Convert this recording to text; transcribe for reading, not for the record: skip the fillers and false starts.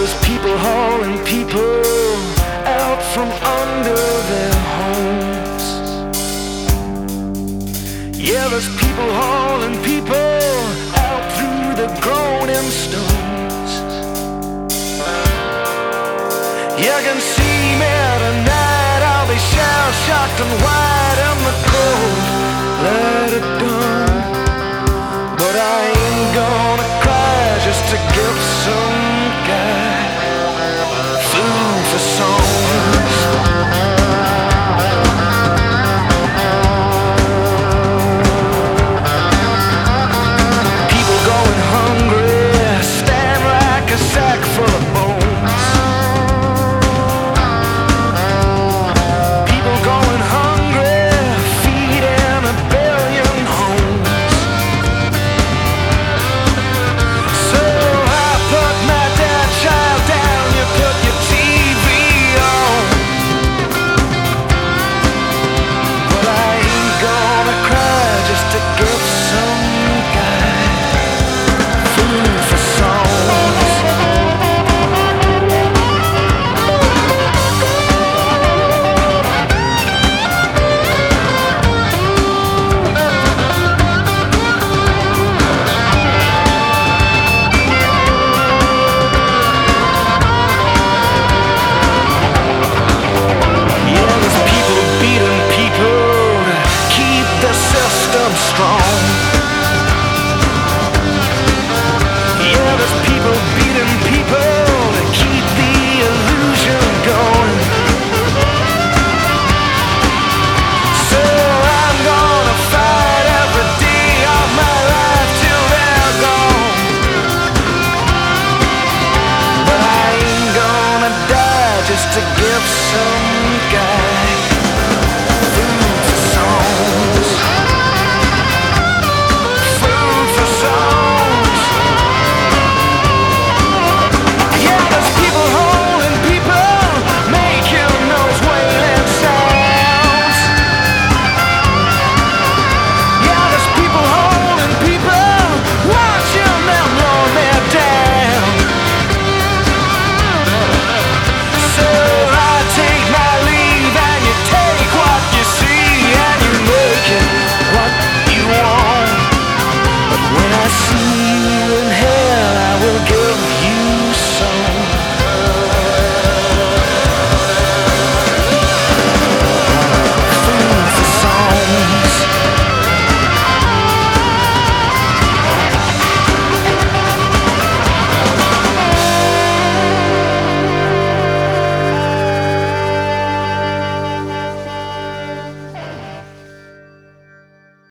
there's people hauling people out from under their homes. Yeah, there's people hauling people out through the groaning stones. You can see me tonight, I'll be shell-shocked and white in the cold. Let it down, but I ain't gonna cry just to get some